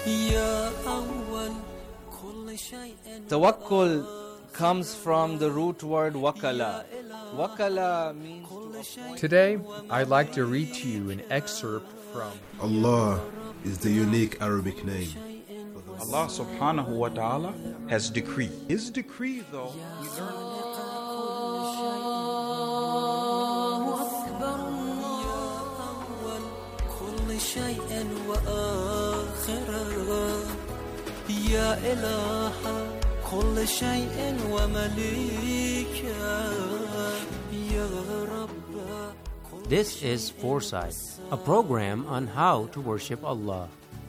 Tawakkul comes from the root word wakala. Wakala means to appoint. Today, I'd like to read to you an excerpt from Allah is the unique Arabic name. Allah subhanahu wa ta'ala has decreed. His decree, though, we learn. This is Foresight, a program on how to worship Allah.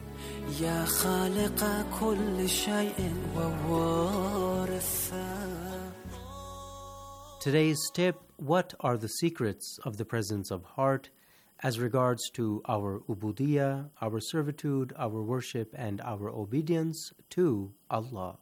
Today's tip: what are the secrets of the presence of heart as regards to our ubudiyah, our servitude, our worship, and our obedience to Allah?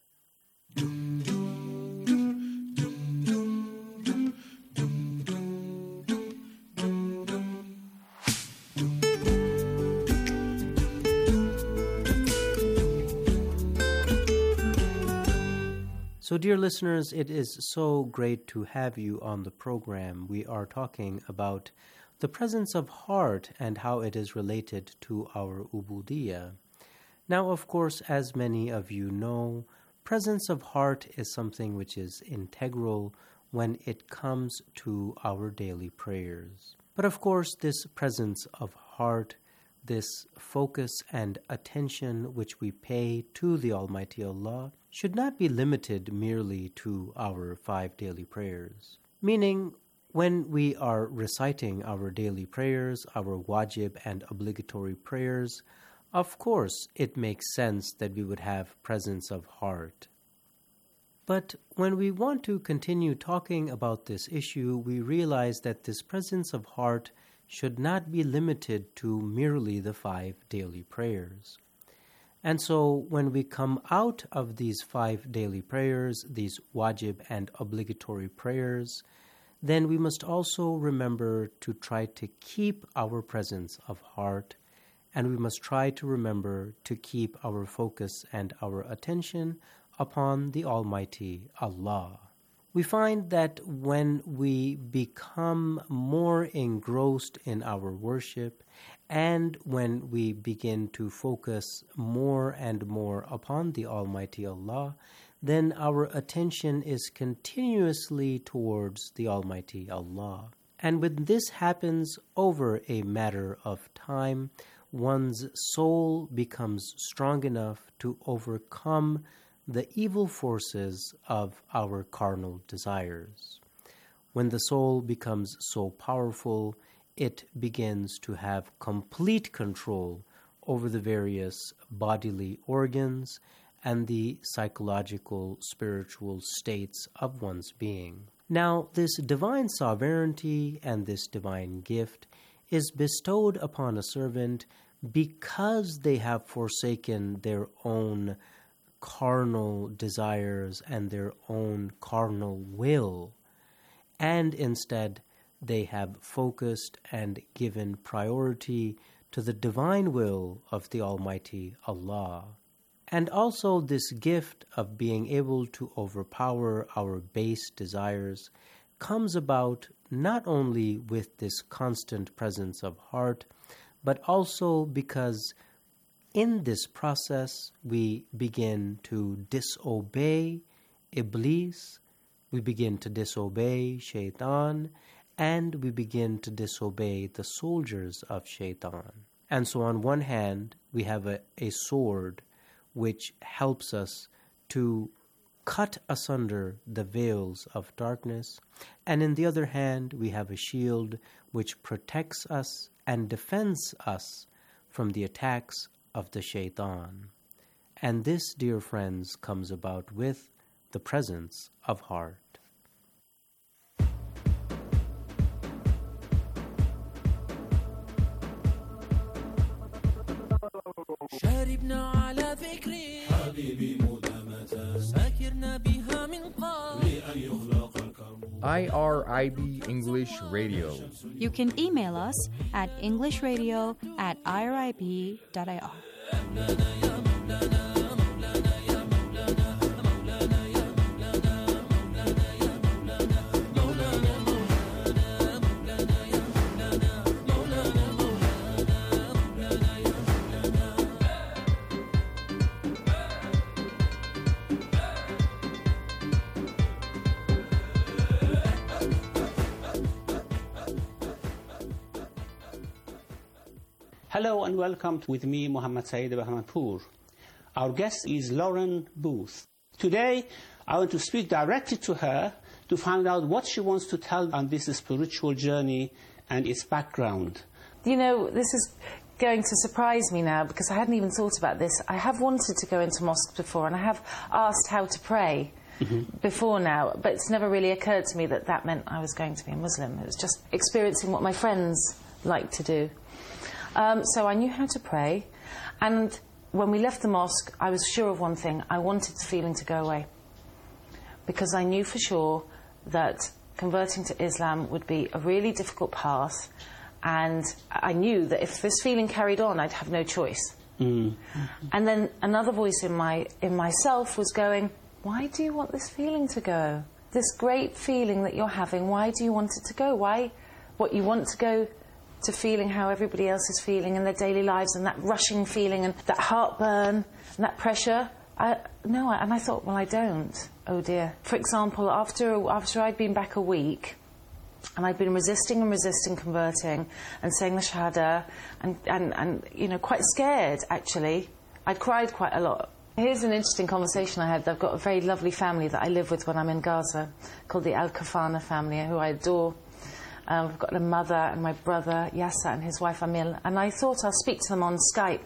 So, dear listeners, it is so great to have you on the program. We are talking about the presence of heart and how it is related to our ubudiyah. Now, of course, as many of you know, presence of heart is something which is integral when it comes to our daily prayers. But of course, this presence of heart, this focus and attention which we pay to the Almighty Allah, should not be limited merely to our 5 daily prayers. Meaning, when we are reciting our daily prayers, our wajib and obligatory prayers, of course it makes sense that we would have presence of heart. But when we want to continue talking about this issue, we realize that this presence of heart should not be limited to merely the 5 daily prayers. And so when we come out of these 5 daily prayers, these wajib and obligatory prayers, then we must also remember to try to keep our presence of heart, and we must try to remember to keep our focus and our attention upon the Almighty Allah. We find that when we become more engrossed in our worship and when we begin to focus more and more upon the Almighty Allah, then our attention is continuously towards the Almighty Allah. And when this happens over a matter of time, one's soul becomes strong enough to overcome the evil forces of our carnal desires. When the soul becomes so powerful, it begins to have complete control over the various bodily organs and the psychological, spiritual states of one's being. Now, this divine sovereignty and this divine gift is bestowed upon a servant because they have forsaken their own carnal desires and their own carnal will, and instead they have focused and given priority to the divine will of the Almighty Allah. And also this gift of being able to overpower our base desires comes about not only with this constant presence of heart, but also because in this process, we begin to disobey Iblis, we begin to disobey Shaitan, and we begin to disobey the soldiers of Shaitan. And so on one hand, we have a sword which helps us to cut asunder the veils of darkness, and in the other hand, we have a shield which protects us and defends us from the attacks of the Shaitan. And this, dear friends, comes about with the presence of heart. IRIB English Radio. You can email us at englishradio@irib.ir. Hello and welcome with me, Muhammad Saeed Bahmanpour. Our guest is Lauren Booth. Today, I want to speak directly to her to find out what she wants to tell on this spiritual journey and its background. You know, this is going to surprise me now because I hadn't even thought about this. I have wanted to go into mosques before and I have asked how to pray before now, but it's never really occurred to me that that meant I was going to be a Muslim. It was just experiencing what my friends like to do. So I knew how to pray, and when we left the mosque, I was sure of one thing. I wanted the feeling to go away because I knew for sure that converting to Islam would be a really difficult path, and I knew that if this feeling carried on, I'd have no choice. And then another voice in myself was going, why do you want this feeling to go? This great feeling that you're having, why do you want it to go? Why? What, you want to go to feeling how everybody else is feeling in their daily lives, and that rushing feeling and that heartburn and that pressure? No, and I thought, well, I don't. Oh dear. For example, after I'd been back a week, and I'd been resisting converting and saying the Shahada, and you know, quite scared actually. I'd cried quite a lot. Here's an interesting conversation I had. I've got a very lovely family that I live with when I'm in Gaza, called the Al-Kafana family, who I adore. I've got a mother and my brother Yasser and his wife Amil, and I thought I'll speak to them on Skype.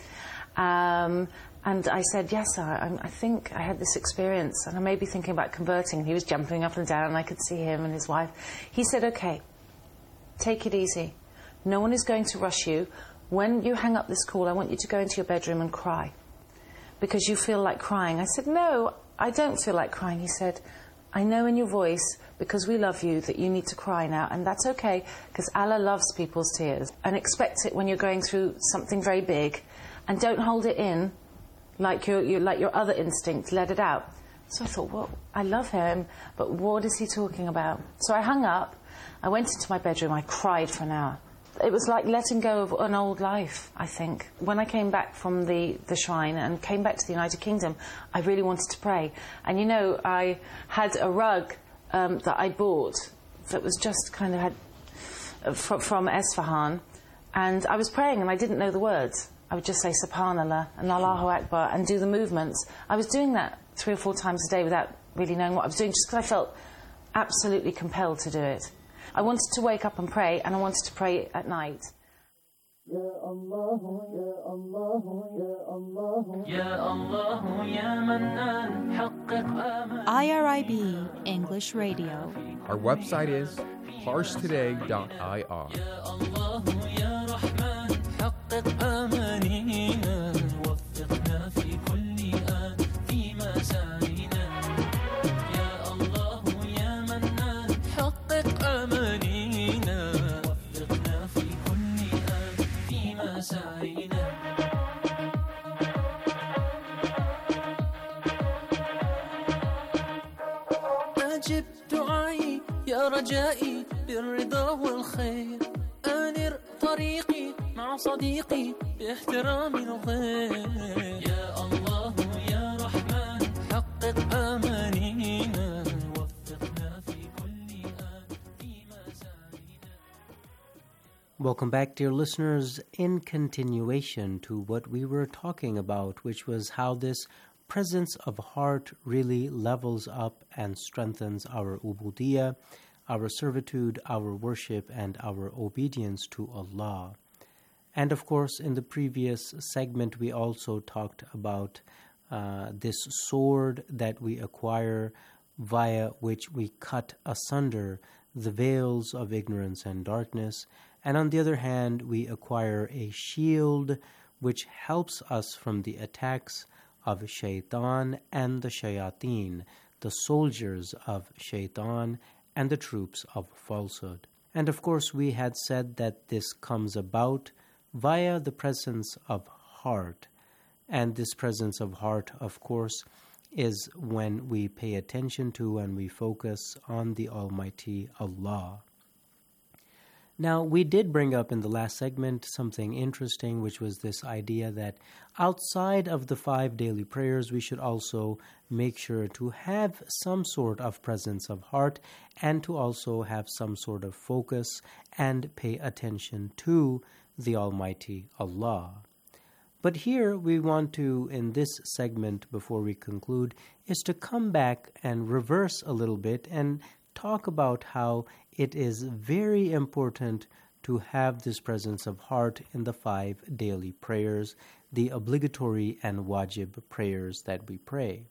And I said, Yasser, I think I had this experience and I may be thinking about converting. And he was jumping up and down and I could see him and his wife. He said, okay, take it easy. No one is going to rush you. When you hang up this call, I want you to go into your bedroom and cry because you feel like crying. I said, no, I don't feel like crying. He said, I know in your voice, because we love you, that you need to cry now, and that's okay, because Allah loves people's tears, and expect it when you're going through something very big, and don't hold it in like your other instinct. Let it out. So I thought, well, I love him, but what is he talking about? So I hung up, I went into my bedroom, I cried for an hour. It was like letting go of an old life, I think. When I came back from the shrine and came back to the United Kingdom, I really wanted to pray. And you know, I had a rug that I bought that was just kind of had from Esfahan, and I was praying and I didn't know the words. I would just say Subhanallah and Allahu Akbar and do the movements. I was doing that 3 or 4 times a day without really knowing what I was doing, just because I felt absolutely compelled to do it. I wanted to wake up and pray, and I wanted to pray at night. IRIB English Radio. Our website is parstoday.ir. أجب دعائي يا رجائي بالرضا والخير أنر طريقي مع صديقي باحترام الغير يا الله يا رحمن حقق آمانينا وفقنا في كل آن في مساعينا. Welcome back, dear listeners, in continuation to what we were talking about, which was how this presence of heart really levels up and strengthens our ubudiyah, our servitude, our worship, and our obedience to Allah. And of course, in the previous segment, we also talked about this sword that we acquire via which we cut asunder the veils of ignorance and darkness. And on the other hand, we acquire a shield which helps us from the attacks of Shaitan and the Shayateen, the soldiers of Shaitan and the troops of falsehood. And of course, we had said that this comes about via the presence of heart. And this presence of heart, of course, is when we pay attention to and we focus on the Almighty Allah. Now, we did bring up in the last segment something interesting, which was this idea that outside of the 5 daily prayers, we should also make sure to have some sort of presence of heart and to also have some sort of focus and pay attention to the Almighty Allah. But here we want to, in this segment before we conclude, is to come back and reverse a little bit and talk about how it is very important to have this presence of heart in the 5 daily prayers, the obligatory and wajib prayers that we pray.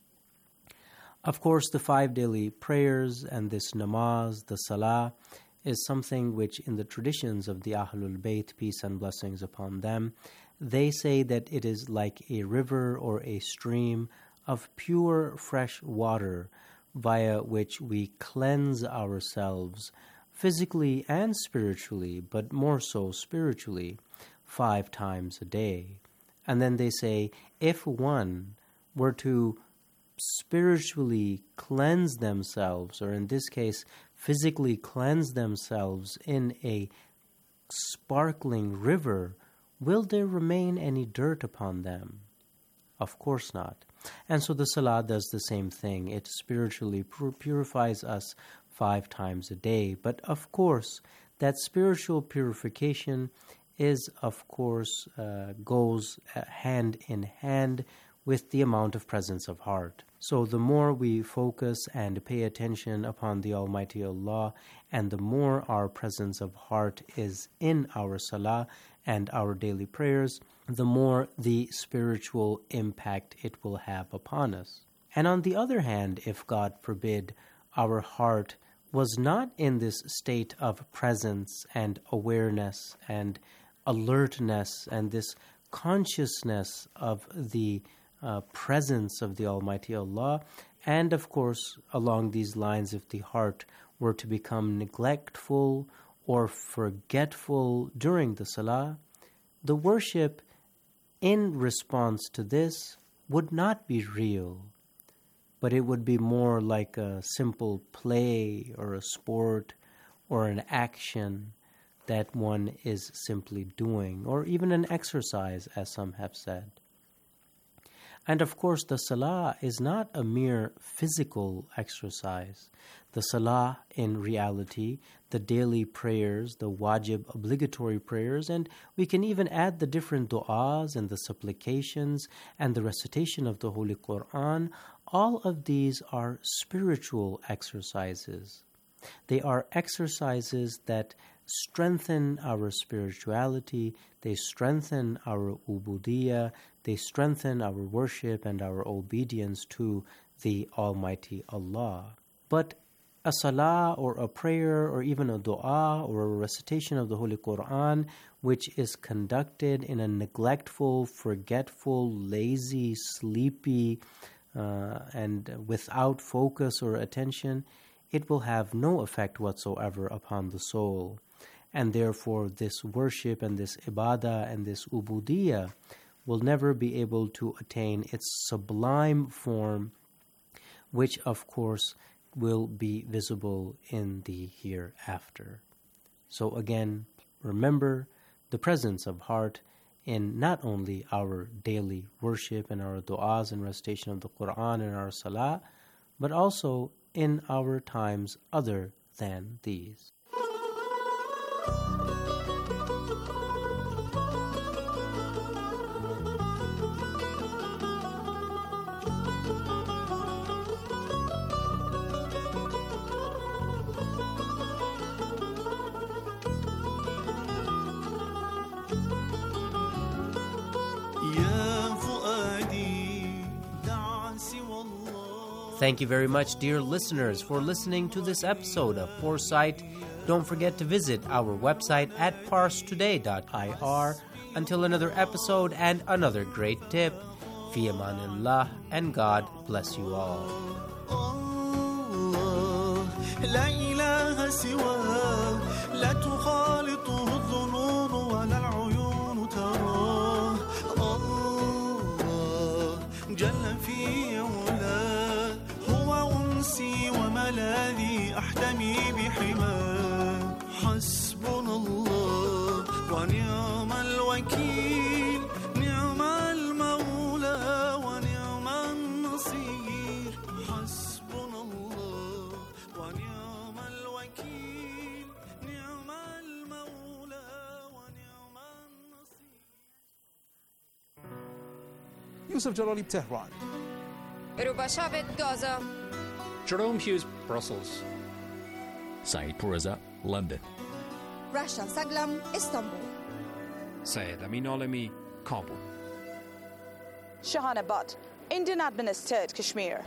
Of course, the 5 daily prayers and this namaz, the salah, is something which in the traditions of the Ahlul Bayt, peace and blessings upon them, they say that it is like a river or a stream of pure fresh water via which we cleanse ourselves physically and spiritually, but more so spiritually, 5 times a day. And then they say, if one were to spiritually cleanse themselves, or in this case, physically cleanse themselves in a sparkling river, will there remain any dirt upon them? Of course not. And so the salah does the same thing. It spiritually purifies us 5 times a day. But of course, that spiritual purification is, of course, goes hand in hand with the amount of presence of heart. So the more we focus and pay attention upon the Almighty Allah, and the more our presence of heart is in our salah and our daily prayers, the more the spiritual impact it will have upon us. And on the other hand, if God forbid our heart was not in this state of presence and awareness and alertness and this consciousness of the presence of the Almighty Allah, and of course along these lines, if the heart were to become neglectful or forgetful during the salah, the worship in response to this would not be real, but it would be more like a simple play or a sport or an action that one is simply doing, or even an exercise, as some have said. And of course, the salah is not a mere physical exercise. The salah, in reality, the daily prayers, the wajib obligatory prayers, and we can even add the different du'as and the supplications and the recitation of the Holy Quran, all of these are spiritual exercises. They are exercises that strengthen our spirituality, they strengthen our ubudiyah, they strengthen our worship and our obedience to the Almighty Allah. But a salah or a prayer or even a dua or a recitation of the Holy Quran, which is conducted in a neglectful, forgetful, lazy, sleepy, and without focus or attention, it will have no effect whatsoever upon the soul. And therefore, this worship and this ibadah and this ubudiyah will never be able to attain its sublime form, which of course will be visible in the hereafter. So again, remember the presence of heart in not only our daily worship and our du'as and recitation of the Quran and our salah, but also in our times other than these. Thank you very much, dear listeners, for listening to this episode of Foresight. Don't forget to visit our website at parstoday.ir. Until another episode and another great tip, fi amanillah, and God bless you all. لا إله سواه لا تخالطه الظنون ولا العيون تراه الله جل في علاه هو أنسي وملاذي أحتمي بحماه حسبنا الله ونعم الوكيل نعم المولى ونعم النصير حسبنا الله ونعم الوكيل نعم المولى ونعم يوسف جلالي بتهران. Ruba Shabit, Gaza. Jerome Hughes, Brussels. Saeed Pourreza, London. Rasha Saglam, Istanbul. Syed Amin Alami, Kabul. Shahana Butt, Indian administered Kashmir.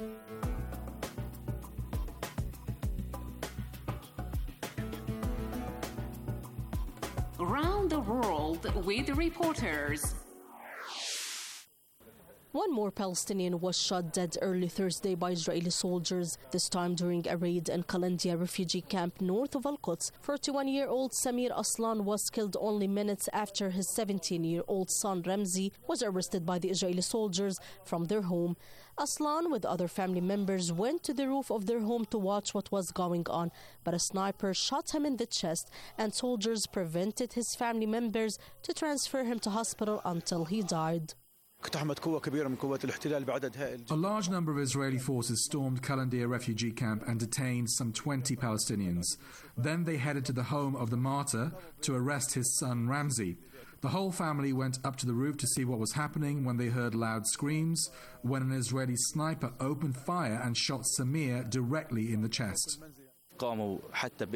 Around the world with reporters. One more Palestinian was shot dead early Thursday by Israeli soldiers, this time during a raid in Qalandia refugee camp north of Al-Quds. 41-year-old Samir Aslan was killed only minutes after his 17-year-old son Ramzi was arrested by the Israeli soldiers from their home. Aslan, with other family members, went to the roof of their home to watch what was going on, but a sniper shot him in the chest, and soldiers prevented his family members to transfer him to hospital until he died. A large number of Israeli forces stormed Qalandia refugee camp and detained some 20 Palestinians. Then they headed to the home of the martyr to arrest his son Ramzi. The whole family went up to the roof to see what was happening when they heard loud screams, when an Israeli sniper opened fire and shot Samir directly in the chest. After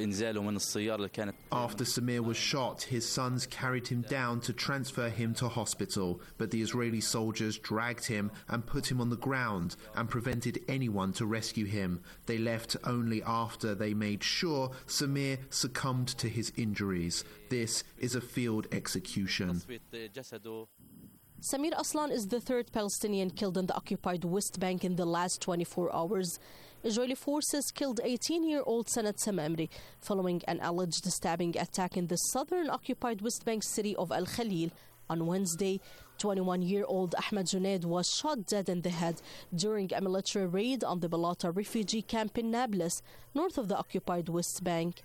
Samir was shot, his sons carried him down to transfer him to hospital, but the Israeli soldiers dragged him and put him on the ground and prevented anyone to rescue him. They left only after they made sure Samir succumbed to his injuries. This is a field execution. Samir Aslan is the third Palestinian killed in the occupied West Bank in the last 24 hours. Israeli forces killed 18-year-old Sanad Samamri following an alleged stabbing attack in the southern occupied West Bank city of Al Khalil. On Wednesday, 21-year-old Ahmed Junaid was shot dead in the head during a military raid on the Balata refugee camp in Nablus, north of the occupied West Bank.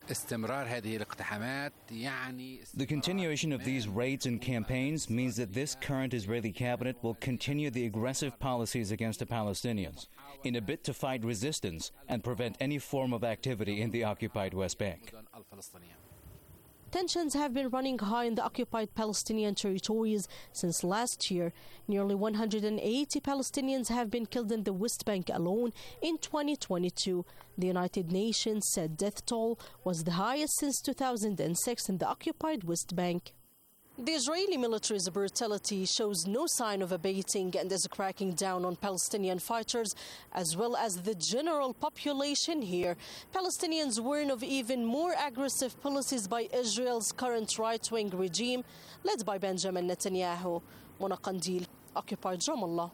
The continuation of these raids and campaigns means that this current Israeli cabinet will continue the aggressive policies against the Palestinians in a bid to fight resistance and prevent any form of activity in the occupied West Bank. Tensions have been running high in the occupied Palestinian territories since last year. Nearly 180 Palestinians have been killed in the West Bank alone in 2022. The United Nations said death toll was the highest since 2006 in the occupied West Bank. The Israeli military's brutality shows no sign of abating and is cracking down on Palestinian fighters as well as the general population here. Palestinians warn of even more aggressive policies by Israel's current right-wing regime led by Benjamin Netanyahu. Mona Qandil, occupied Ramallah.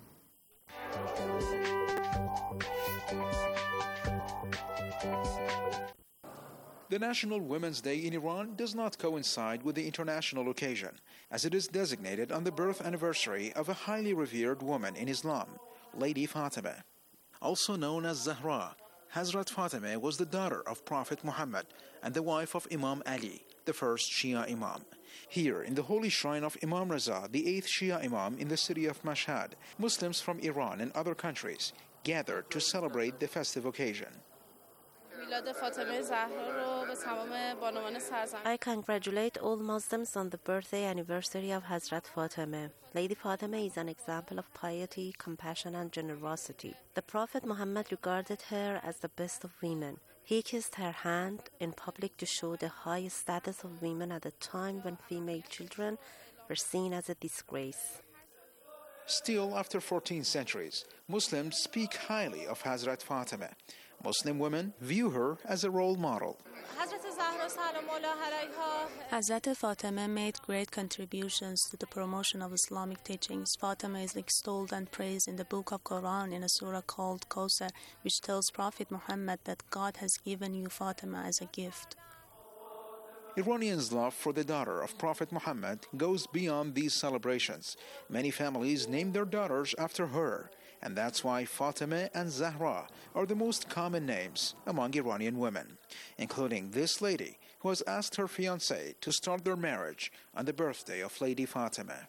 The National Women's Day in Iran does not coincide with the international occasion, as it is designated on the birth anniversary of a highly revered woman in Islam, Lady Fatima. Also known as Zahra, Hazrat Fatima was the daughter of Prophet Muhammad and the wife of Imam Ali, the first Shia Imam. Here, in the holy shrine of Imam Raza, the 8th Shia Imam in the city of Mashhad, Muslims from Iran and other countries gathered to celebrate the festive occasion. I congratulate all Muslims on the birthday anniversary of Hazrat Fatima. Lady Fatima is an example of piety, compassion and generosity. The Prophet Muhammad regarded her as the best of women. He kissed her hand in public to show the high status of women at a time when female children were seen as a disgrace. Still, after 14 centuries, Muslims speak highly of Hazrat Fatima. Muslim women view her as a role model. Hazrat Fatima made great contributions to the promotion of Islamic teachings. Fatima is extolled and praised in the book of Quran in a surah called Kawthar, which tells Prophet Muhammad that God has given you Fatima as a gift. Iranians' love for the daughter of Prophet Muhammad goes beyond these celebrations. Many families name their daughters after her, and that's why Fatima and Zahra are the most common names among Iranian women, including this lady who has asked her fiancé to start their marriage on the birthday of Lady Fatima.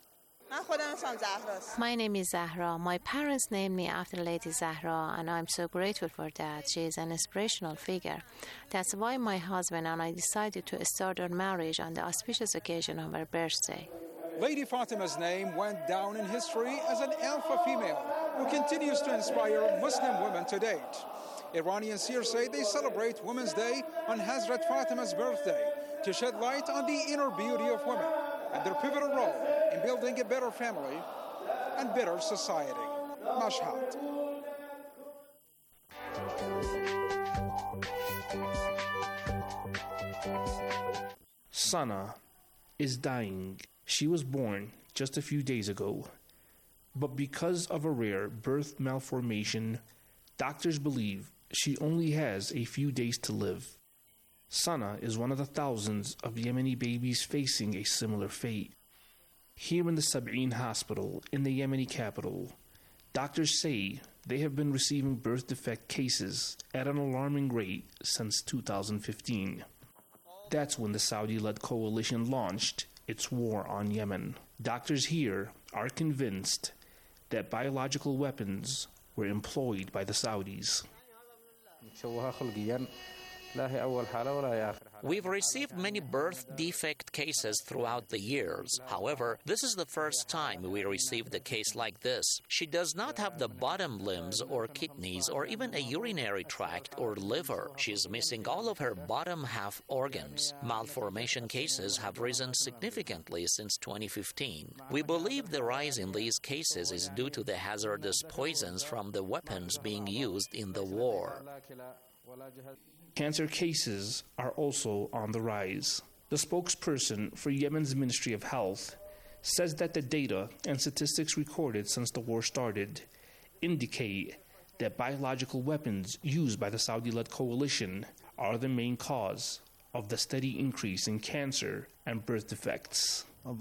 My name is Zahra. My parents named me after Lady Zahra, and I'm so grateful for that. She is an inspirational figure. That's why my husband and I decided to start our marriage on the auspicious occasion of our birthday. Lady Fatima's name went down in history as an alpha female who continues to inspire Muslim women to date. Iranians here say they celebrate Women's Day on Hazrat Fatima's birthday to shed light on the inner beauty of women and their pivotal role in building a better family and better society. Mashhad. Sana is dying. She was born just a few days ago, but because of a rare birth malformation, doctors believe she only has a few days to live. Sana is one of the thousands of Yemeni babies facing a similar fate. Here in the Sab'in hospital in the Yemeni capital, doctors say they have been receiving birth defect cases at an alarming rate since 2015. That's when the Saudi-led coalition launched its war on Yemen. Doctors here are convinced that biological weapons were employed by the Saudis. We've received many birth defect cases throughout the years. However, this is the first time we received a case like this. She does not have the bottom limbs or kidneys or even a urinary tract or liver. She is missing all of her bottom half organs. Malformation cases have risen significantly since 2015. We believe the rise in these cases is due to the hazardous poisons from the weapons being used in the war. Cancer cases are also on the rise. The spokesperson for Yemen's Ministry of Health says that the data and statistics recorded since the war started indicate that biological weapons used by the Saudi-led coalition are the main cause of the steady increase in cancer and birth defects.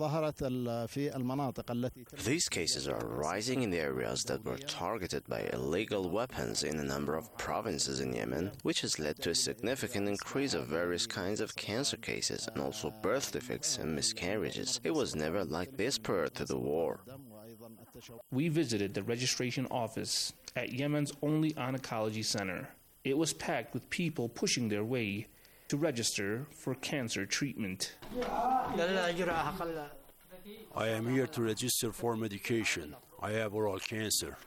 These cases are rising in the areas that were targeted by illegal weapons in a number of provinces in Yemen, which has led to a significant increase of various kinds of cancer cases and also birth defects and miscarriages. It was never like this prior to the war. We visited the registration office at Yemen's only oncology center. It was packed with people pushing their way to register for cancer treatment. I am here to register for medication. I have oral cancer.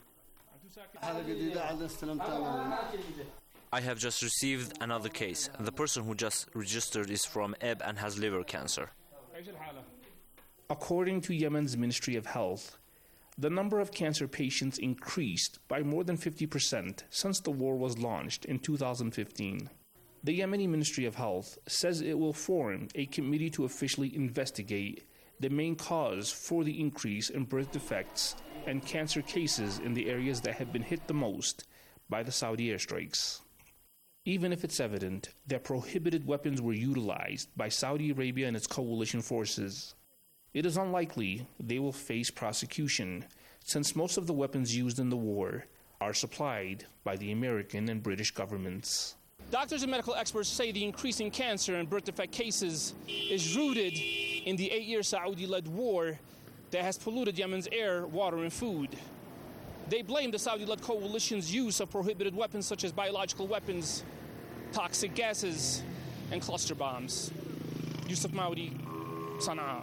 I have just received another case. The person who just registered is from Eb and has liver cancer. According to Yemen's Ministry of Health, the number of cancer patients increased by more than 50% since the war was launched in 2015. The Yemeni Ministry of Health says it will form a committee to officially investigate the main cause for the increase in birth defects and cancer cases in the areas that have been hit the most by the Saudi airstrikes. Even if it's evident that prohibited weapons were utilized by Saudi Arabia and its coalition forces, it is unlikely they will face prosecution, since most of the weapons used in the war are supplied by the American and British governments. Doctors and medical experts say the increase in cancer and birth defect cases is rooted in the 8-year Saudi-led war that has polluted Yemen's air, water, and food. They blame the Saudi-led coalition's use of prohibited weapons such as biological weapons, toxic gases, and cluster bombs. Yusuf Maudi, Sana'a.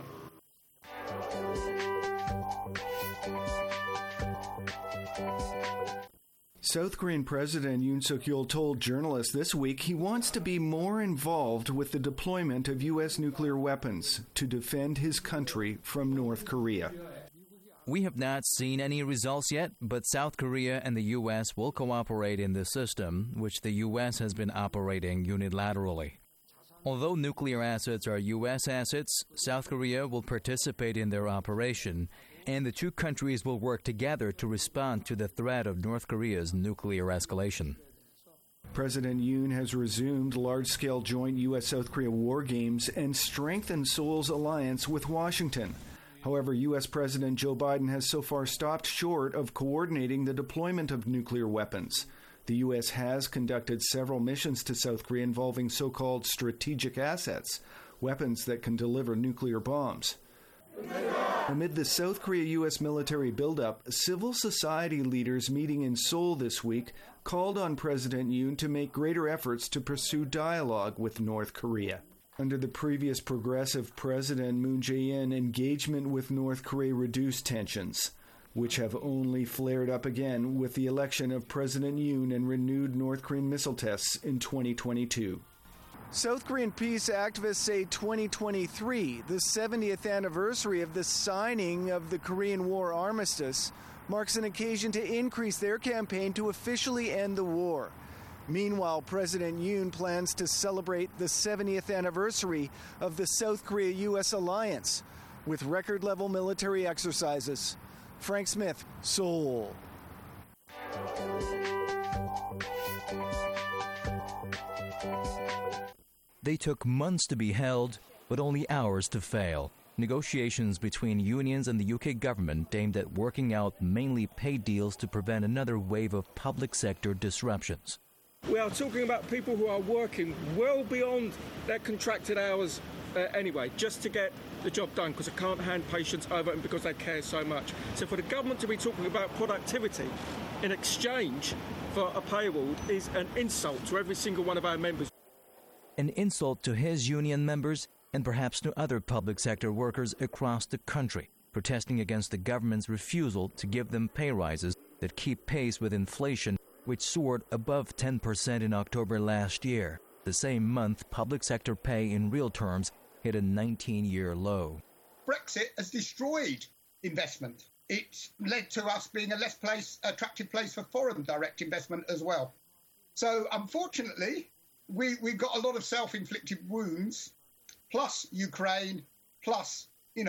South Korean President Yoon Suk-yeol told journalists this week he wants to be more involved with the deployment of U.S. nuclear weapons to defend his country from North Korea. We have not seen any results yet, but South Korea and the U.S. will cooperate in this system, which the U.S. has been operating unilaterally. Although nuclear assets are U.S. assets, South Korea will participate in their operation, and the two countries will work together to respond to the threat of North Korea's nuclear escalation. President Yoon has resumed large-scale joint U.S.-South Korea war games and strengthened Seoul's alliance with Washington. However, U.S. President Joe Biden has so far stopped short of coordinating the deployment of nuclear weapons. The U.S. has conducted several missions to South Korea involving so-called strategic assets, weapons that can deliver nuclear bombs. Amid the South Korea-U.S. military buildup, civil society leaders meeting in Seoul this week called on President Yoon to make greater efforts to pursue dialogue with North Korea. Under the previous progressive president Moon Jae-in, engagement with North Korea reduced tensions, which have only flared up again with the election of President Yoon and renewed North Korean missile tests in 2022. South Korean peace activists say 2023, the 70th anniversary of the signing of the Korean War armistice, marks an occasion to increase their campaign to officially end the war. Meanwhile, President Yoon plans to celebrate the 70th anniversary of the South Korea-U.S. alliance with record-level military exercises. Frank Smith, Seoul. They took months to be held, but only hours to fail. Negotiations between unions and the UK government aimed at working out mainly pay deals to prevent another wave of public sector disruptions. We are talking about people who are working well beyond their contracted hours anyway, just to get the job done, because they can't hand patients over and because they care so much. So for the government to be talking about productivity in exchange for a pay award is an insult to every single one of our members. An insult to his union members and perhaps to other public sector workers across the country, protesting against the government's refusal to give them pay rises that keep pace with inflation, which soared above 10% in October last year. The same month, public sector pay in real terms hit a 19-year low. Brexit has destroyed investment. It's led to us being a less attractive place for foreign direct investment as well. So, unfortunately, we've got a lot of self-inflicted wounds, plus Ukraine, plus,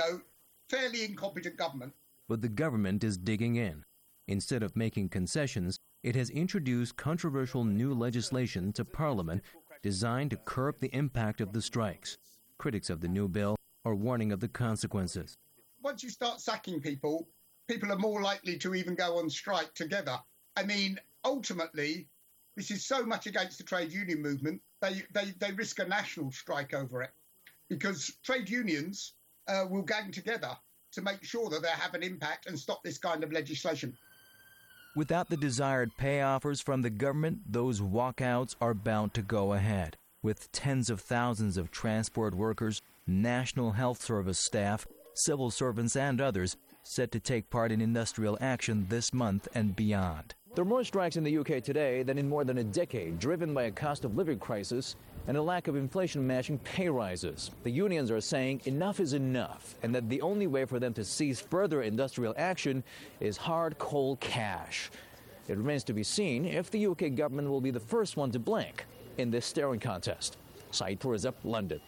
fairly incompetent government. But the government is digging in. Instead of making concessions, it has introduced controversial new legislation to Parliament designed to curb the impact of the strikes. Critics of the new bill are warning of the consequences. Once you start sacking people, people are more likely to even go on strike together. I mean, ultimately, this is so much against the trade union movement, they risk a national strike over it, because trade unions will gang together to make sure that they have an impact and stop this kind of legislation. Without the desired pay offers from the government, those walkouts are bound to go ahead, with tens of thousands of transport workers, National Health Service staff, civil servants and others set to take part in industrial action this month and beyond. There are more strikes in the UK today than in more than a decade, driven by a cost of living crisis and a lack of inflation-matching pay rises. The unions are saying enough is enough, and that the only way for them to cease further industrial action is hard, cold cash. It remains to be seen if the UK government will be the first one to blink in this staring contest. Saeed Tourizab, London.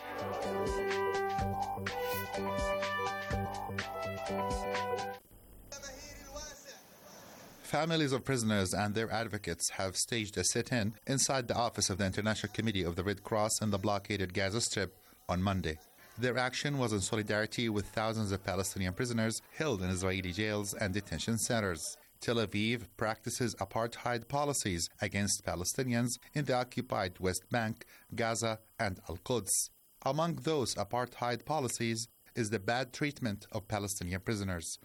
Families of prisoners and their advocates have staged a sit-in inside the office of the International Committee of the Red Cross in the blockaded Gaza Strip on Monday. Their action was in solidarity with thousands of Palestinian prisoners held in Israeli jails and detention centers. Tel Aviv practices apartheid policies against Palestinians in the occupied West Bank, Gaza, and Al-Quds. Among those apartheid policies is the bad treatment of Palestinian prisoners.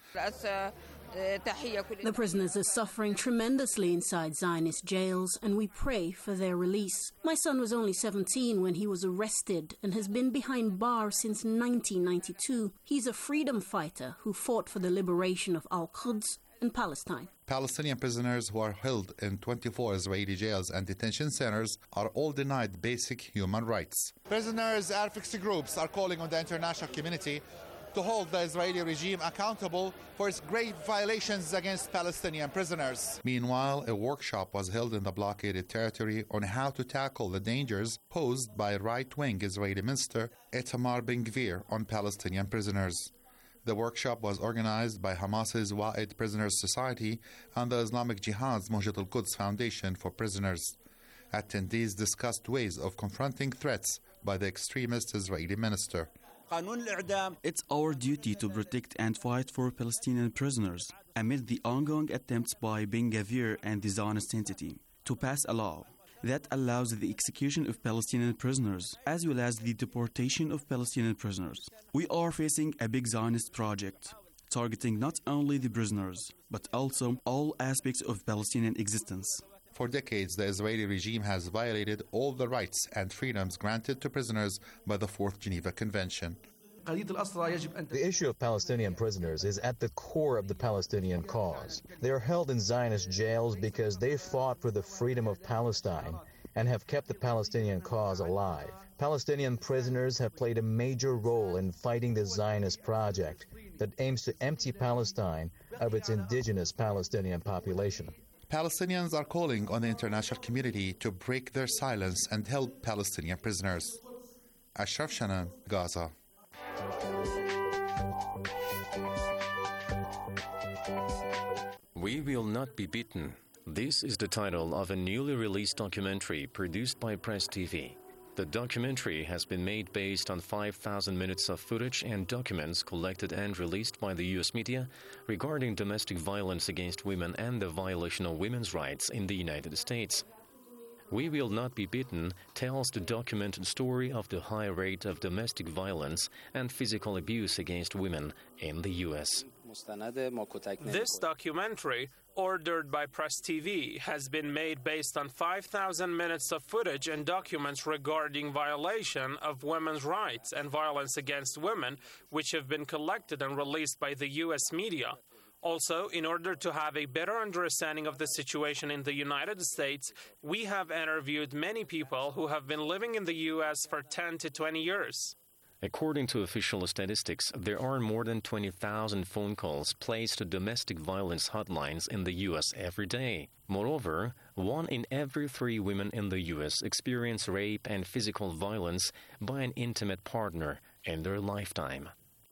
The prisoners are suffering tremendously inside Zionist jails, and we pray for their release. My son was only 17 when he was arrested and has been behind bars since 1992. He's a freedom fighter who fought for the liberation of Al-Quds and Palestine. Palestinian prisoners who are held in 24 Israeli jails and detention centers are all denied basic human rights. Prisoners' advocacy groups are calling on the international community to hold the Israeli regime accountable for its grave violations against Palestinian prisoners. Meanwhile, a workshop was held in the blockaded territory on how to tackle the dangers posed by right-wing Israeli minister Itamar Ben-Gvir on Palestinian prisoners. The workshop was organized by Hamas's Wa'id Prisoners Society and the Islamic Jihad's Mujahid al-Quds Foundation for Prisoners. Attendees discussed ways of confronting threats by the extremist Israeli minister. It's our duty to protect and fight for Palestinian prisoners amid the ongoing attempts by Ben-Gvir and the Zionist entity to pass a law that allows the execution of Palestinian prisoners as well as the deportation of Palestinian prisoners. We are facing a big Zionist project targeting not only the prisoners but also all aspects of Palestinian existence. for decades, the Israeli regime has violated all the rights and freedoms granted to prisoners by the Fourth Geneva Convention. The issue of Palestinian prisoners is at the core of the Palestinian cause. They are held in Zionist jails because they fought for the freedom of Palestine and have kept the Palestinian cause alive. Palestinian prisoners have played a major role in fighting the Zionist project that aims to empty Palestine of its indigenous Palestinian population. Palestinians are calling on the international community to break their silence and help Palestinian prisoners. Ashraf Shannan, Gaza. We Will Not Be Beaten. This is the title of a newly released documentary produced by Press TV. The documentary has been made based on 5,000 minutes of footage and documents collected and released by the U.S. media regarding domestic violence against women and the violation of women's rights in the United States. We Will Not Be Beaten tells the documented story of the high rate of domestic violence and physical abuse against women in the U.S. This documentary, ordered by Press TV, has been made based on 5,000 minutes of footage and documents regarding violation of women's rights and violence against women, which have been collected and released by the U.S. media. Also, in order to have a better understanding of the situation in the United States, we have interviewed many people who have been living in the U.S. for 10 to 20 years. According to official statistics, there are more than 20,000 phone calls placed to domestic violence hotlines in the U.S. every day. Moreover, 1 in every 3 women in the U.S. experience rape and physical violence by an intimate partner in their lifetime.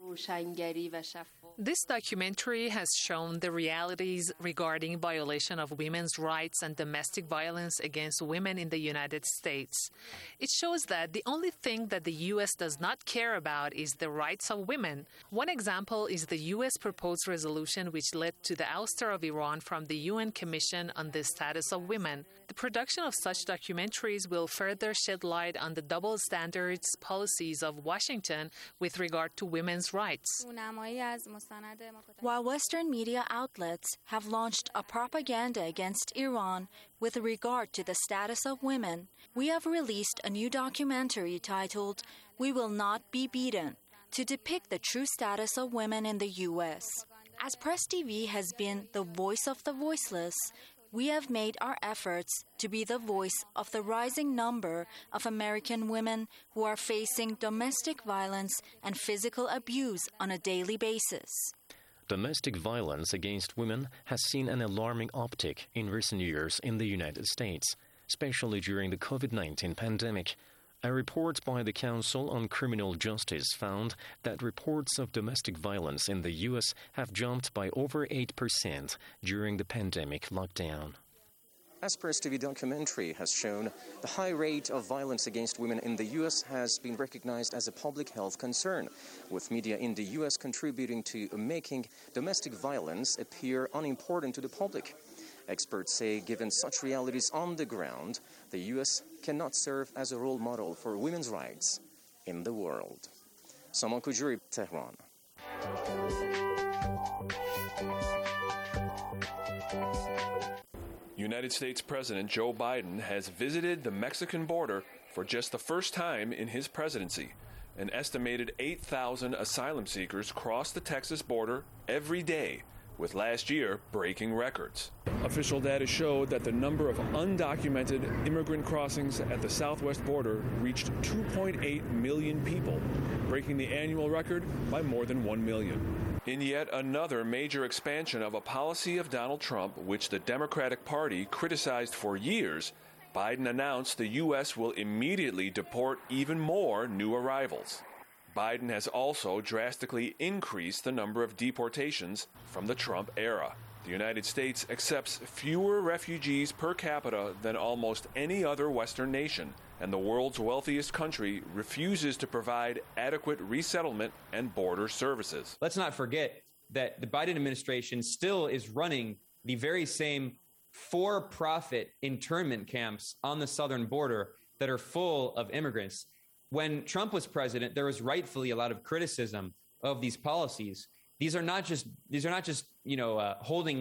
This documentary has shown the realities regarding violation of women's rights and domestic violence against women in the United States. It shows that the only thing that the U.S. does not care about is the rights of women. One example is the U.S. proposed resolution which led to the ouster of Iran from the UN Commission on the Status of Women. The production of such documentaries will further shed light on the double standards policies of Washington with regard to women's rights. While Western media outlets have launched a propaganda against Iran with regard to the status of women, we have released a new documentary titled We Will Not Be Beaten to depict the true status of women in the U.S. As Press TV has been the voice of the voiceless, we have made our efforts to be the voice of the rising number of American women who are facing domestic violence and physical abuse on a daily basis. Domestic violence against women has seen an alarming uptick in recent years in the United States, especially during the COVID-19 pandemic. A report by the Council on Criminal Justice found that reports of domestic violence in the U.S. have jumped by over 8% during the pandemic lockdown. As Press TV documentary has shown, the high rate of violence against women in the U.S. has been recognized as a public health concern, with media in the U.S. contributing to making domestic violence appear unimportant to the public. Experts say, given such realities on the ground, the U.S. cannot serve as a role model for women's rights in the world. Saman Kujuri, Tehran. United States President Joe Biden has visited the Mexican border for just the first time in his presidency. An estimated 8,000 asylum seekers cross the Texas border every day, with last year breaking records. Official data showed that the number of undocumented immigrant crossings at the southwest border reached 2.8 million people, breaking the annual record by more than 1 million. In yet another major expansion of a policy of Donald Trump, which the Democratic Party criticized for years, Biden announced the U.S. will immediately deport even more new arrivals. Biden has also drastically increased the number of deportations from the Trump era. The United States accepts fewer refugees per capita than almost any other Western nation, and the world's wealthiest country refuses to provide adequate resettlement and border services. Let's not forget that the Biden administration still is running the very same for-profit internment camps on the southern border that are full of immigrants. When Trump was president, there was rightfully a lot of criticism of these policies. These are not just holding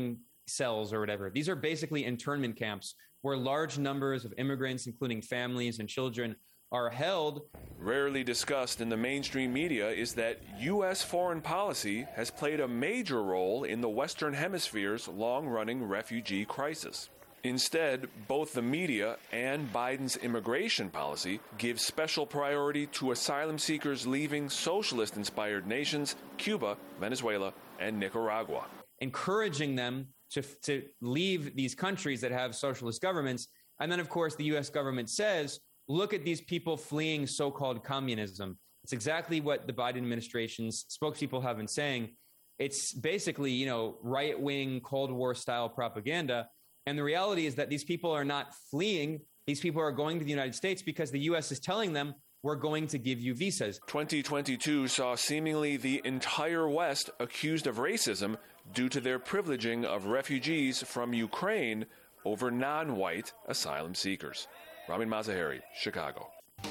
cells or whatever. These are basically internment camps where large numbers of immigrants, including families and children, are held. Rarely discussed in the mainstream media is that U.S. foreign policy has played a major role in the Western Hemisphere's long-running refugee crisis. Instead, both the media and Biden's immigration policy give special priority to asylum seekers leaving socialist-inspired nations, Cuba, Venezuela, and Nicaragua. Encouraging them to leave these countries that have socialist governments. And then, of course, the U.S. government says, look at these people fleeing so-called communism. It's exactly what the Biden administration's spokespeople have been saying. It's basically, right-wing Cold War-style propaganda. And the reality is that these people are not fleeing. These people are going to the United States because the U.S. is telling them, we're going to give you visas. 2022 saw seemingly the entire West accused of racism due to their privileging of refugees from Ukraine over non-white asylum seekers. Ramin Mazaheri, Chicago.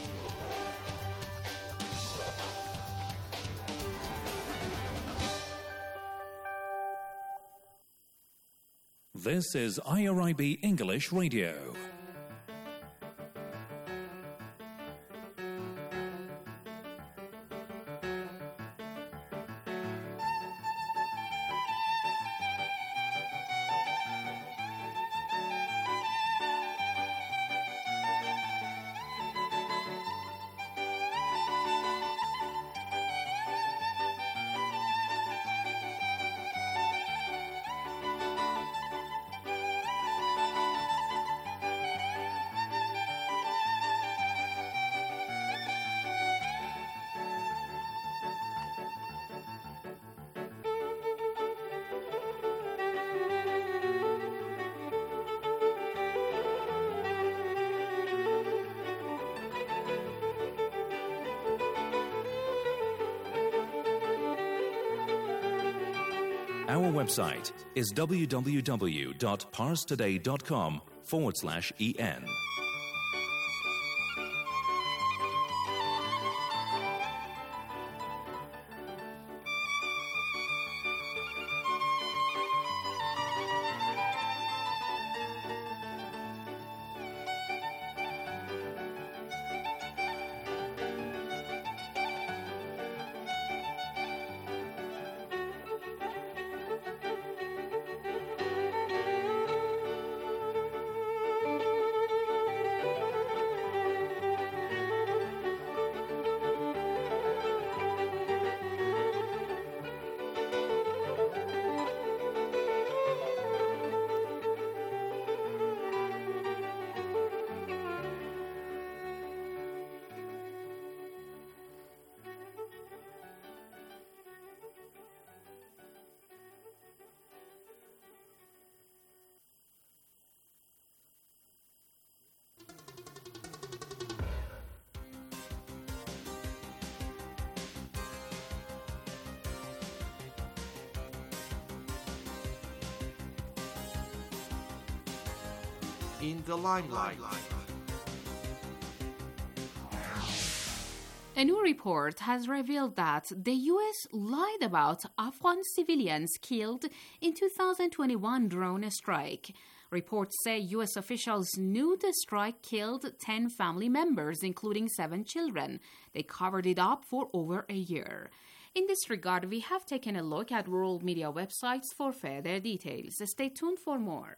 This is IRIB English Radio. Our website is www.parstoday.com/en. In the limelight. A new report has revealed that the U.S. lied about Afghan civilians killed in 2021 drone strike. Reports say U.S. officials knew the strike killed 10 family members, including 7 children. They covered it up for over a year. In this regard, we have taken a look at world media websites for further details. Stay tuned for more.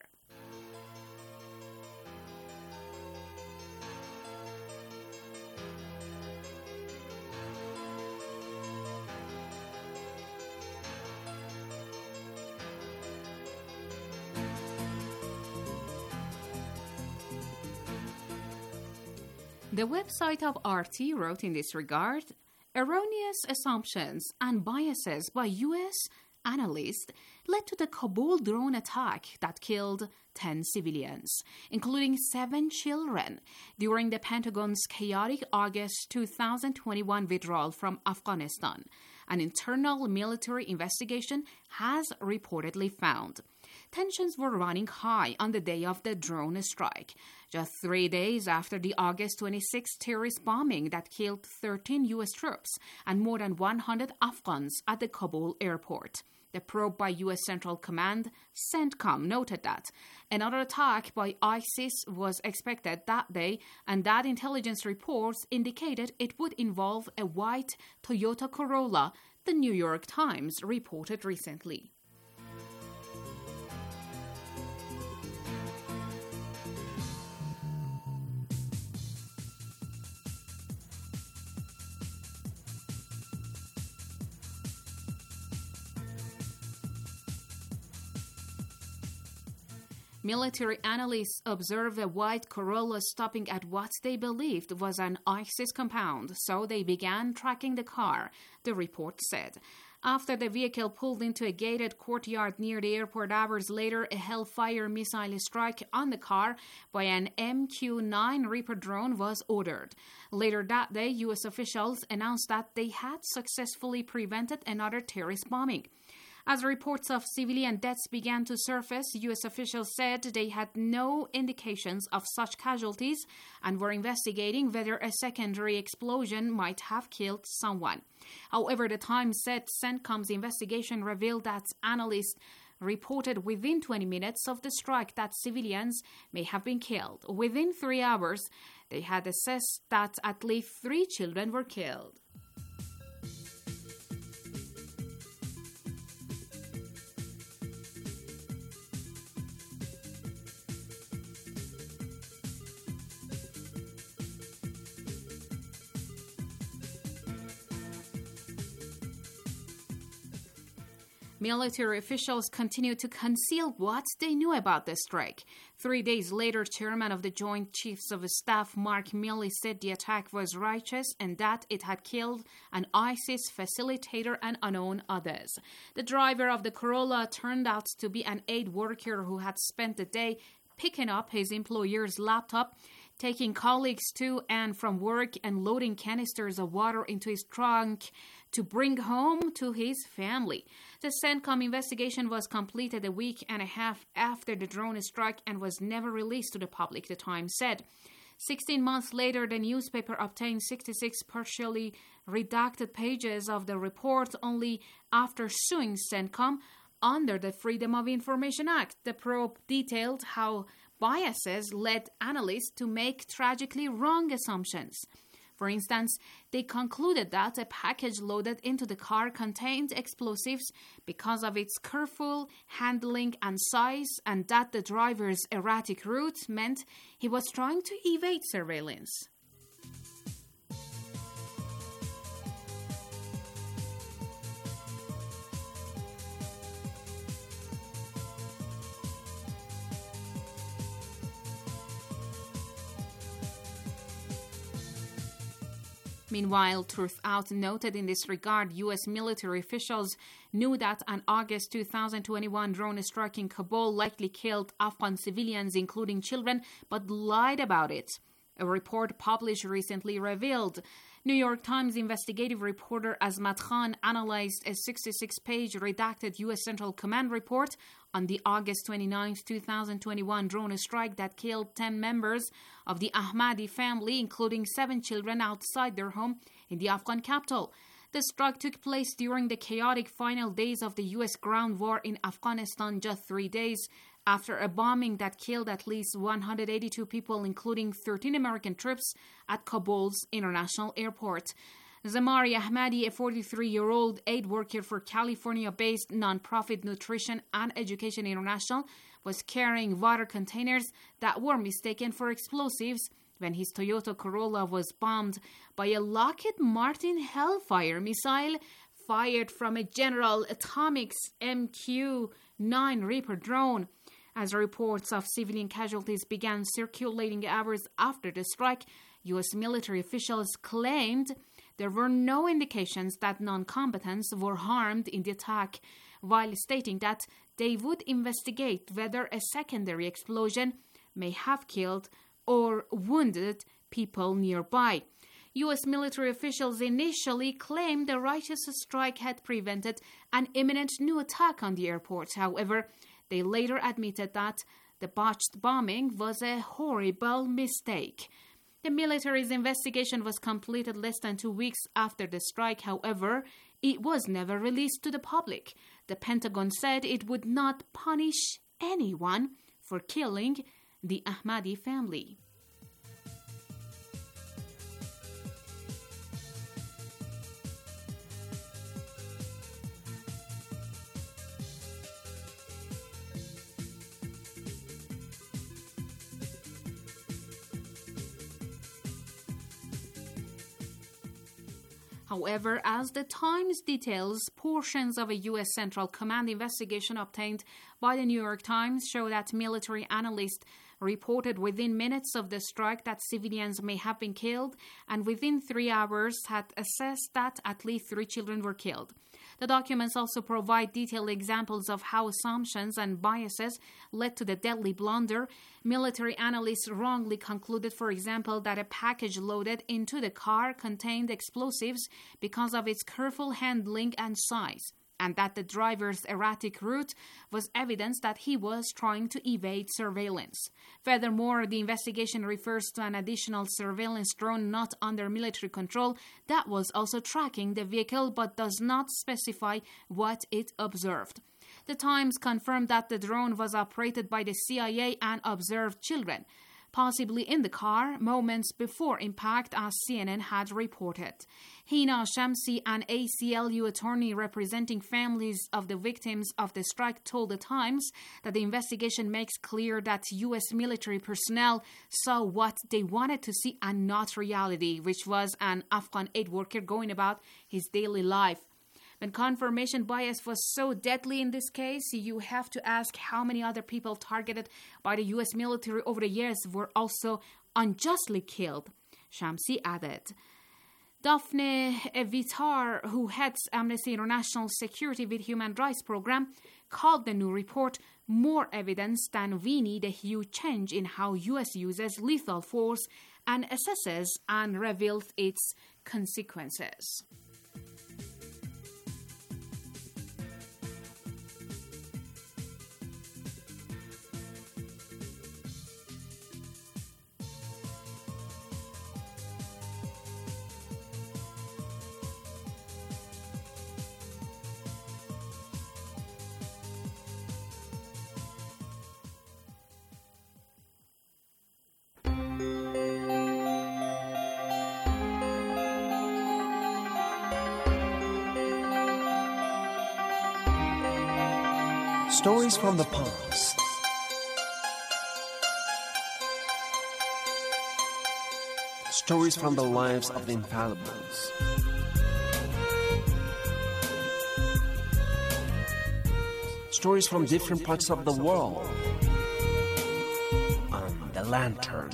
The website of RT wrote in this regard, erroneous assumptions and biases by U.S. analysts led to the Kabul drone attack that killed 10 civilians, including 7 children, during the Pentagon's chaotic August 2021 withdrawal from Afghanistan. An internal military investigation has reportedly found tensions were running high on the day of the drone strike, just 3 days after the August 26 terrorist bombing that killed 13 U.S. troops and more than 100 Afghans at the Kabul airport. The probe by U.S. Central Command, CENTCOM, noted that another attack by ISIS was expected that day, and that intelligence reports indicated it would involve a white Toyota Corolla, the New York Times reported recently. Military analysts observed a white Corolla stopping at what they believed was an ISIS compound, so they began tracking the car, the report said. After the vehicle pulled into a gated courtyard near the airport hours later, a Hellfire missile strike on the car by an MQ-9 Reaper drone was ordered. Later that day, U.S. officials announced that they had successfully prevented another terrorist bombing. As reports of civilian deaths began to surface, U.S. officials said they had no indications of such casualties and were investigating whether a secondary explosion might have killed someone. However, the Times said CENTCOM's investigation revealed that analysts reported within 20 minutes of the strike that civilians may have been killed. Within 3 hours, they had assessed that at least 3 children were killed. Military officials continue to conceal what they knew about the strike. 3 days later, Chairman of the Joint Chiefs of Staff Mark Milley said the attack was righteous and that it had killed an ISIS facilitator and unknown others. The driver of the Corolla turned out to be an aid worker who had spent the day picking up his employer's laptop, taking colleagues to and from work, and loading canisters of water into his trunk to bring home to his family. The CENTCOM investigation was completed a week and a half after the drone strike and was never released to the public, the Times said. 16 months later, the newspaper obtained 66 partially redacted pages of the report only after suing CENTCOM under the Freedom of Information Act. The probe detailed how biases led analysts to make tragically wrong assumptions. For instance, they concluded that a package loaded into the car contained explosives because of its careful handling and size, and that the driver's erratic route meant he was trying to evade surveillance. Meanwhile, Truth Out noted in this regard, U.S. military officials knew that an August 2021 drone strike in Kabul likely killed Afghan civilians, including children, but lied about it. A report published recently revealed. New York Times investigative reporter Azmat Khan analyzed a 66-page redacted U.S. Central Command report on the August 29, 2021 drone strike that killed 10 members of the Ahmadi family, including 7 children outside their home in the Afghan capital. The strike took place during the chaotic final days of the U.S. ground war in Afghanistan, just 3 days after a bombing that killed at least 182 people, including 13 American troops, at Kabul's international airport. Zamari Ahmadi, a 43-year-old aid worker for California-based nonprofit Nutrition and Education International, was carrying water containers that were mistaken for explosives when his Toyota Corolla was bombed by a Lockheed Martin Hellfire missile fired from a General Atomics MQ-9 Reaper drone. As reports of civilian casualties began circulating hours after the strike, U.S. military officials claimed there were no indications that non-combatants were harmed in the attack, while stating that they would investigate whether a secondary explosion may have killed or wounded people nearby. U.S. military officials initially claimed the righteous strike had prevented an imminent new attack on the airport. However, they later admitted that the botched bombing was a horrible mistake. The military's investigation was completed less than 2 weeks after the strike. However, it was never released to the public. The Pentagon said it would not punish anyone for killing the Ahmadi family. However, as the Times details, portions of a U.S. Central Command investigation obtained by the New York Times show that military analysts reported within minutes of the strike that civilians may have been killed, and within 3 hours had assessed that at least 3 children were killed. The documents also provide detailed examples of how assumptions and biases led to the deadly blunder. Military analysts wrongly concluded, for example, that a package loaded into the car contained explosives because of its careful handling and size, and that the driver's erratic route was evidence that he was trying to evade surveillance. Furthermore, the investigation refers to an additional surveillance drone not under military control that was also tracking the vehicle but does not specify what it observed. The Times confirmed that the drone was operated by the CIA and observed children, possibly in the car, moments before impact, as CNN had reported. Hina Shamsi, an ACLU attorney representing families of the victims of the strike, told the Times that the investigation makes clear that U.S. military personnel saw what they wanted to see and not reality, which was an Afghan aid worker going about his daily life. When confirmation bias was so deadly in this case, you have to ask how many other people targeted by the U.S. military over the years were also unjustly killed, Shamsi added. Daphne Vitar, who heads Amnesty International's Security with Human Rights program, called the new report more evidence than we need a huge change in how U.S. uses lethal force and assesses and reveals its consequences. Stories from the past. Stories from the lives of the infallibles. Stories from different parts of the world. On The Lantern.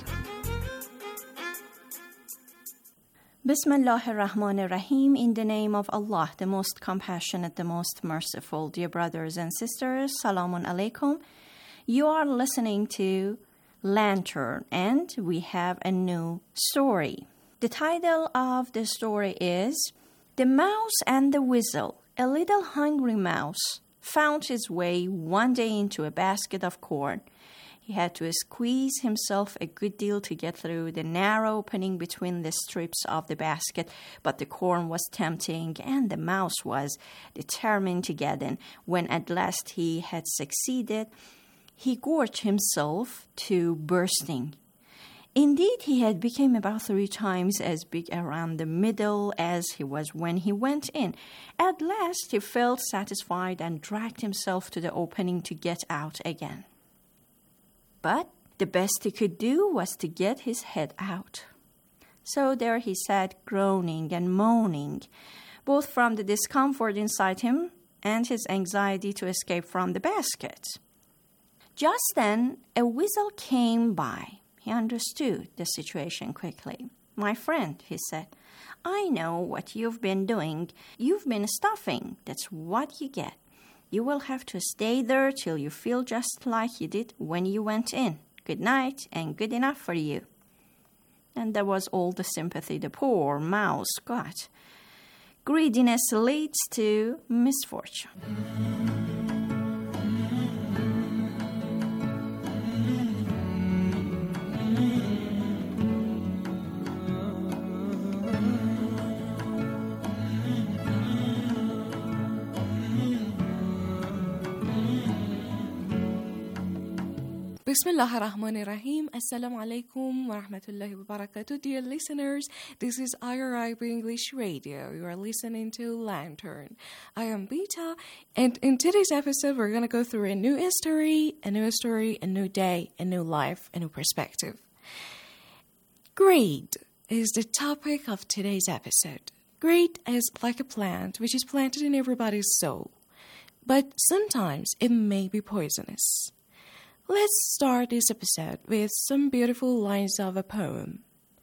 Bismillah ar-Rahman ar-Rahim, in the name of Allah, the most compassionate, the most merciful. Dear brothers and sisters, Salamun Alaikum. You are listening to Lantern, and we have a new story. The title of the story is The Mouse and the Weasel. A little hungry mouse found his way one day into a basket of corn. He had to squeeze himself a good deal to get through the narrow opening between the strips of the basket, but the corn was tempting and the mouse was determined to get in. When at last he had succeeded, he gorged himself to bursting. Indeed, he had become about 3 times as big around the middle as he was when he went in. At last he felt satisfied and dragged himself to the opening to get out again. But the best he could do was to get his head out. So there he sat, groaning and moaning, both from the discomfort inside him and his anxiety to escape from the basket. Just then, a weasel came by. He understood the situation quickly. "My friend," he said, "I know what you've been doing. You've been stuffing. That's what you get. You will have to stay there till you feel just like you did when you went in. Good night, and good enough for you." And there was all the sympathy the poor mouse got. Greediness leads to misfortune. Bismillah ar-Rahman ar-Rahim. Assalamu alaikum wa rahmatullahi wa barakatuh. Dear listeners, this is IRIB English Radio. You are listening to Lantern. I am Beta, and in today's episode, we're going to go through a new history, a new day, a new life, a new perspective. Greed is the topic of today's episode. Greed is like a plant which is planted in everybody's soul, but sometimes it may be poisonous. Let's start this episode with some beautiful lines of a poem.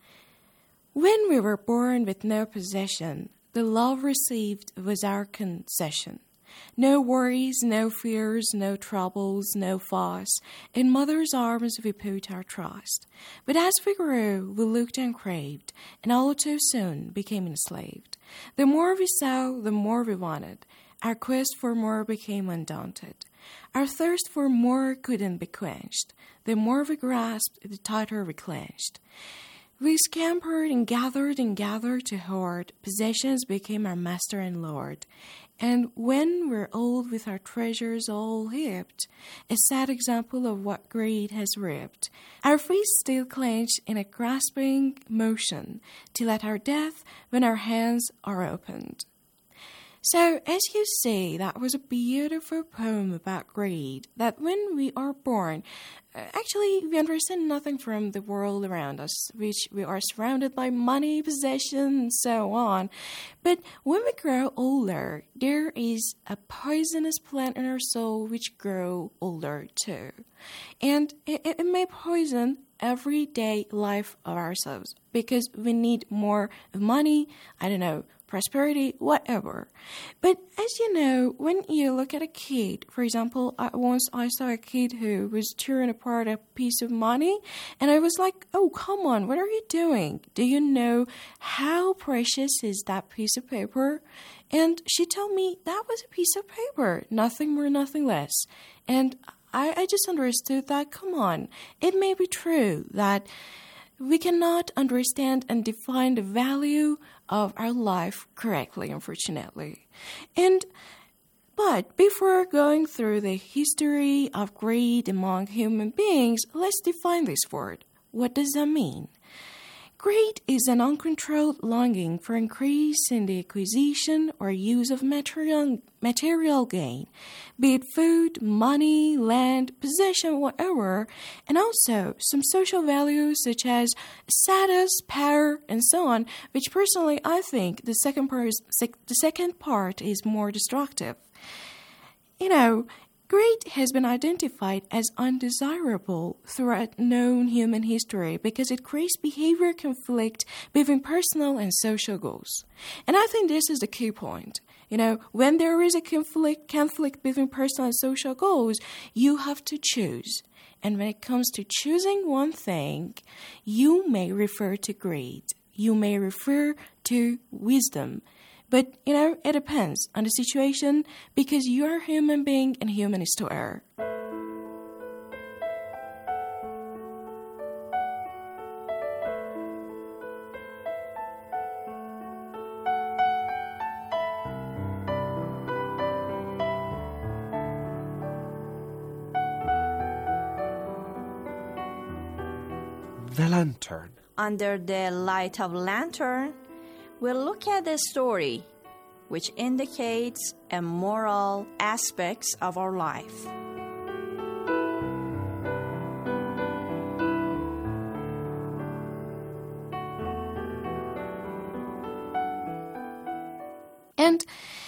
When we were born with no possession, the love received was our concession. No worries, no fears, no troubles, no fuss. In mother's arms we put our trust. But as we grew, we looked and craved, and all too soon became enslaved. The more we saw, the more we wanted. Our quest for more became undaunted. Our thirst for more couldn't be quenched. The more we grasped, the tighter we clenched. We scampered and gathered to hoard. Possessions became our master and lord. And when we're old with our treasures all heaped, a sad example of what greed has ripped, our fists still clench in a grasping motion, till at our death when our hands are opened. So, as you see, that was a beautiful poem about greed, that when we are born, actually we understand nothing from the world around us, which we are surrounded by money, possession, and so on. But when we grow older, there is a poisonous plant in our soul which grows older too. And it may poison everyday life of ourselves, because we need more money, prosperity, whatever. But as you know, when you look at a kid, for example, once I saw a kid who was tearing apart a piece of money, and I was like, oh, come on, what are you doing? Do you know how precious is that piece of paper? And she told me that was a piece of paper, nothing more, nothing less. And I just understood that, come on, it may be true that we cannot understand and define the value of our life correctly, unfortunately. But before going through the history of greed among human beings, let's define this word. What does that mean? Greed is an uncontrolled longing for increase in the acquisition or use of material gain, be it food, money, land, possession, whatever, and also some social values such as status, power, and so on, which personally I think the second part is more destructive. Greed has been identified as undesirable throughout known human history because it creates behavior conflict between personal and social goals. And I think this is the key point. When there is a conflict between personal and social goals, you have to choose. And when it comes to choosing one thing, you may refer to greed. You may refer to wisdom. But, it depends on the situation because you're a human being and human is to err. The Lantern. Under the light of lantern, we'll look at the story which indicates a moral aspects of our life. And,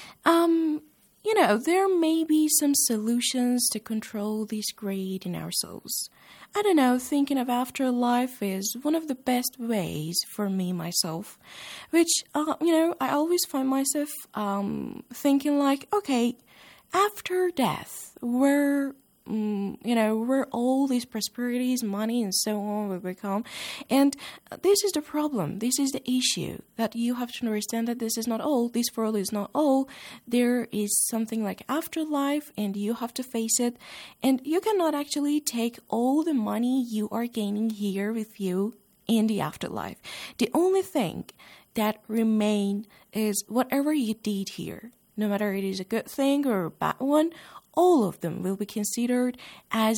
there may be some solutions to control this greed in our souls. I don't know, thinking of afterlife is one of the best ways for me, myself, which, I always find myself thinking like, okay, after death, where all these prosperities, money, and so on will become. And this is the problem. This is the issue that you have to understand that this is not all. This world is not all. There is something like afterlife, and you have to face it. And you cannot actually take all the money you are gaining here with you in the afterlife. The only thing that remains is whatever you did here, no matter it is a good thing or a bad one, all of them will be considered as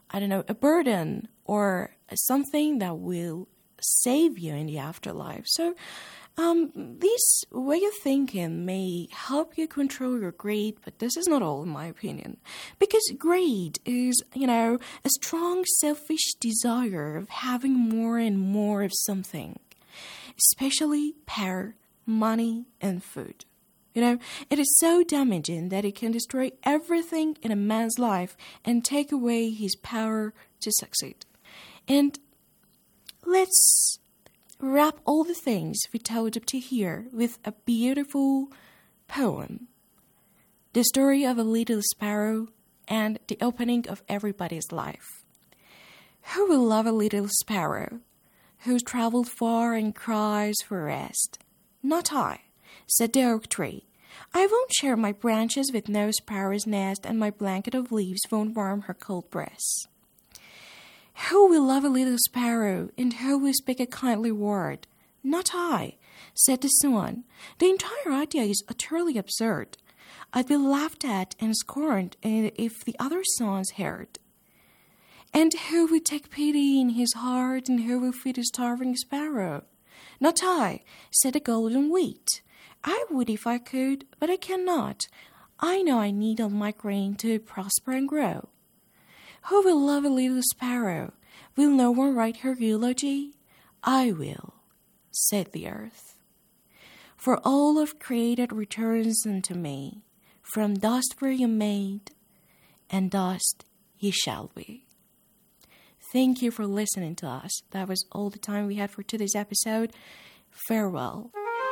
a burden or something that will save you in the afterlife. So this way of thinking may help you control your greed, but this is not all, in my opinion. Because greed is, a strong selfish desire of having more and more of something, especially power, money, and food. It is so damaging that it can destroy everything in a man's life and take away his power to succeed. And let's wrap all the things we told up to here with a beautiful poem. The story of a little sparrow and the opening of everybody's life. Who will love a little sparrow who's traveled far and cries for rest? Not I, said the oak tree. I won't share my branches with no sparrow's nest, and my blanket of leaves won't warm her cold breast. Who will love a little sparrow, and who will speak a kindly word? Not I, said the swan. The entire idea is utterly absurd. I'd be laughed at and scorned if the other swans heard. And who would take pity in his heart, and who will feed a starving sparrow? Not I, said the golden wheat. I would if I could, but I cannot. I know I need all my grain to prosper and grow. Who will love a little sparrow? Will no one write her eulogy? I will, said the earth. For all of created returns unto me. From dust were you made, and dust ye shall be. Thank you for listening to us. That was all the time we had for today's episode. Farewell.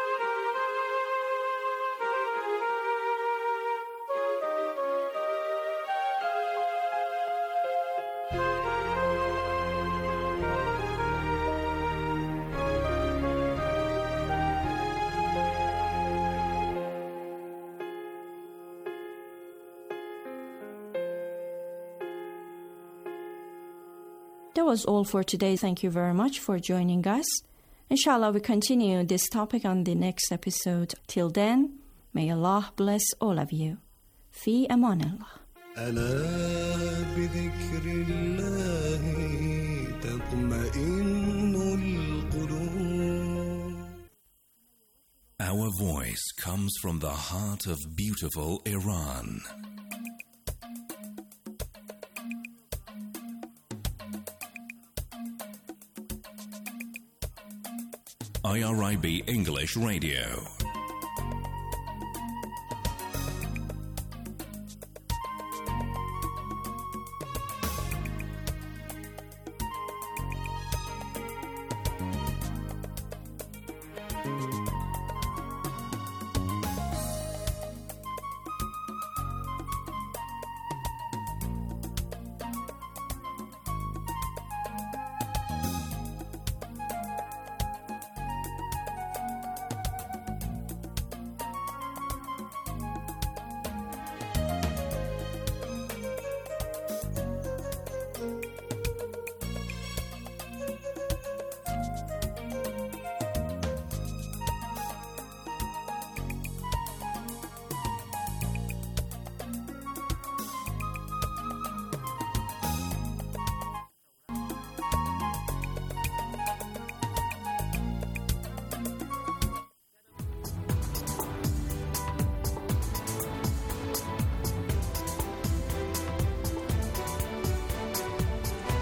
That was all for today. Thank you very much for joining us. Inshallah, we continue this topic on the next episode. Till then, may Allah bless all of you. Fi aman Allah. ألا بذكر الله تطمئن القلوب. Our voice comes from the heart of beautiful Iran. IRIB English Radio.